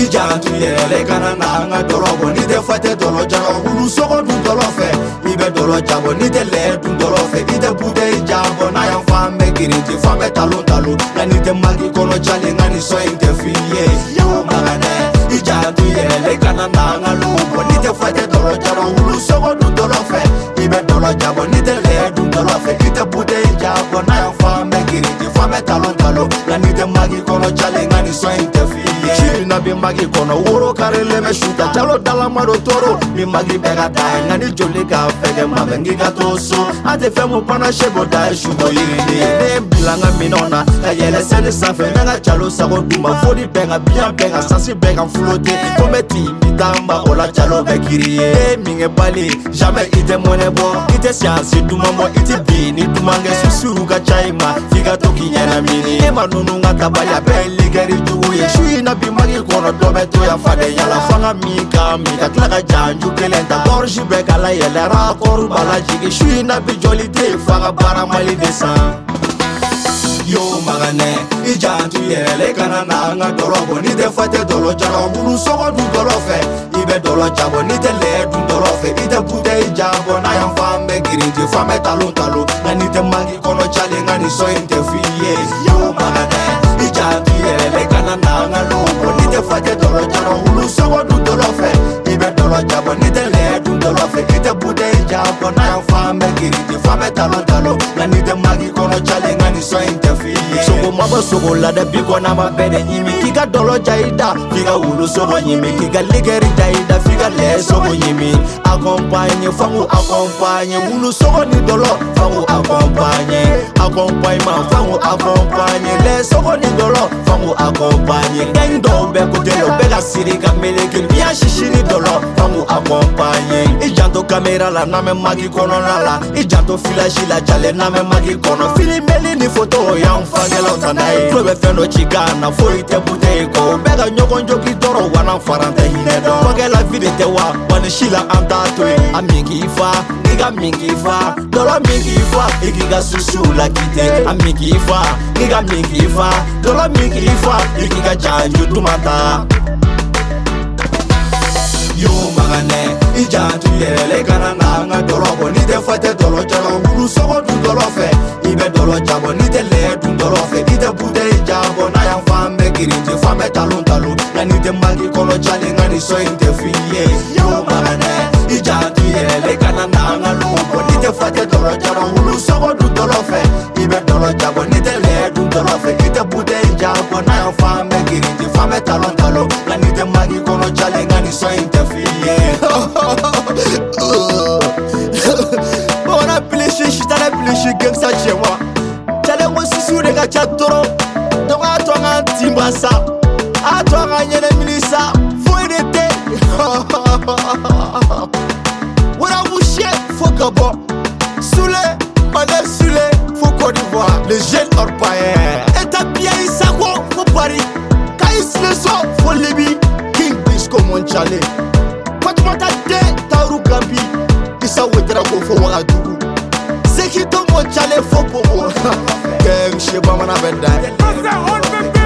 ijantu yele kana nanga dorobo ni de fate dolo jaro hulu sogo du dolo fe ibe dolo jabo ni de le du dolo fe ide bude jabo na ya fame giriti fame talo talo na ni de magi kono chale ngani so interfere yo magane ijantu yele kana nanga lubo ni de fate dolo jaro hulu sogo du dolo fe ibe dolo jabo ni de le du dolo fe ide bude jabo na ya fame giriti fame talo talo na ni de magi kono chale ngani so interfere na bi magi kono woro karele me shuta chalo dala maro toro mi magi bega dai ngani joli ka fege mabengi ka toso ate femu pana shebo dai shubo yiri ne bilanga minona yele sene safe nga chalo sago duma fodi benga bien benga sasi benga flotte kometi mitamba ola chalo bekiri e minge bali jamais ite monebo ite siansi duma mo ite bini dumange susuru ka chaima figa toki nyana mini e manunu ngata bali abeli gari juye shui na bi magi kono dobe to ya fade yala fanga mika tlaka janju kelenta gorji beka la yele ra koru bala jigi shui na bi joli te fanga bara mali desan yo magane ijantu yele kana nanga dorobo ni de fate dolo jaro hulu sogo du dolo fe ibe dolo jabo ni de le du dolo fe ide bude jabo na ya fame giriti fame talo talo na ni de magi kono chale ngani so interfere yo magane ijantu yele kana nanga lubo ni de fate dolo jaro hulu sogo du dolo fe ibe dolo jabo ni de le du dolo fe ide bude jabo na ya fame giriti fame talo talo na ni de magi kono chale ngani so interfere sogo mabo sogo la de bigo na mabede nyimi kika dolo jaida figa hulu sogo nyimi kika ligeri jaida figa le sogo nyimi accompagne fangu accompagne hulu sogo ni dolo fangu accompagne ma fangu accompagne le sogo ni dolo fangu accompagne ngendo be kotelo be la sirika meleke bien shishini dolo fangu accompagne ijanto camera la na me magi kono la ijanto flash la jale na me magi kono filimeli ni photo ya mfangela utanai probe fendo chigana foite buteko bega nyokonjo kitoro wana faranta hinedo mangela videte wa wanishila antatwe amingi ifa niga mingi ifa dola mingi ifa ikiga susula kite amingi ifa niga mingi ifa dola mingi ifa ikiga janju tumata yo magane ijantu yele kana nanga dorobo ni de fate dolo jaro hulu sogo du dolo fe ibe dolo jabo ni de le du dolo fe ide bude jabo na ya fame giriti fame talo talo na ni de magi kono chale ngani so interfere yo magane ijantu yele kana nanga lubo ni de fate dolo jaro hulu sogo du dolo fe ibe dolo jabo ni de le du dolo fe ide bude jabo na ya fame giriti fame talo talo na ni de magi kono chale ngani so interfere on a pléché, je t'en ai pléché, gang ça chez moi. T'allais aussi sous les gars, t'as trop. Donc à toi, un timbassa. À toi, un yéné minissa. Faut aider. Voilà, vous chiez, faut que bon. Soulé, on est soulé, faut Côte d'Ivoire. Les jeunes orpailleurs. Et t'as bien eu ça, quoi, faut Paris. Quand ils se le sont, faut Libye. King Bisco, mon chalet. Fatuma Taru Gambi, Issa Wetra Kofo Wagadugu. Sekito Mochale Fopo. Gang Sheba Manabenda.